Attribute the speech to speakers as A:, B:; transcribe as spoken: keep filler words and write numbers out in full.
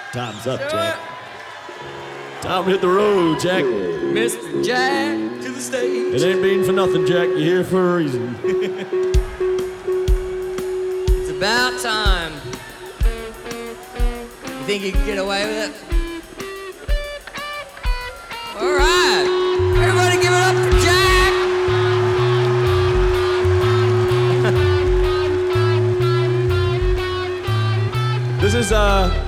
A: Time's up, Jack. Time to hit the road, Jack.
B: Mister Jack to the stage.
A: It ain't been for nothing, Jack. You're here for a reason.
B: It's about time. You think you can get away with it? All right.